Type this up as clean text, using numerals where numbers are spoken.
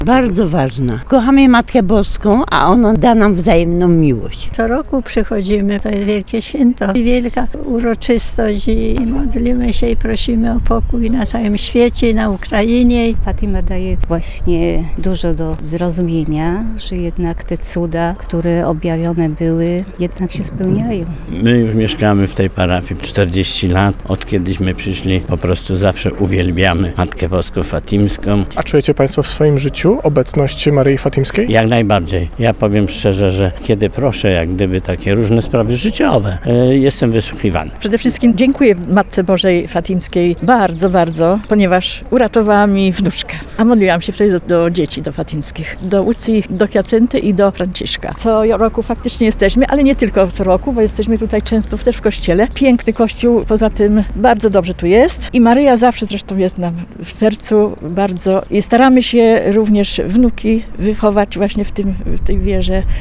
Bardzo ważna. Kochamy Matkę Boską, a ona da nam wzajemną miłość. Co roku przychodzimy, to jest wielkie święto, wielka uroczystość i modlimy się i prosimy o pokój na całym świecie, na Ukrainie. Fatima daje właśnie dużo do zrozumienia, że jednak te cuda, które objawione były, jednak się spełniają. My już mieszkamy w tej parafii 40 lat. Od kiedyśmy przyszli, po prostu zawsze uwielbiamy Matkę Boską Fatimską. A czujecie Państwo w swoim życiu obecność Maryi Fatimskiej? Jak najbardziej. Ja powiem szczerze, że kiedy proszę, jak gdyby takie różne sprawy życiowe, jestem wysłuchiwany. Przede wszystkim dziękuję Matce Bożej Fatimskiej bardzo, ponieważ uratowała mi wnuczkę. A modliłam się wtedy do dzieci, do fatimskich, do Łucji, do Hiacynty i do Franciszka. Co roku faktycznie jesteśmy, ale nie tylko co roku, bo jesteśmy tutaj często też w kościele. Piękny kościół, poza tym bardzo dobrze tu jest i Maryja zawsze zresztą jest nam w sercu bardzo i staramy się również wnuki wychować właśnie w tej wierze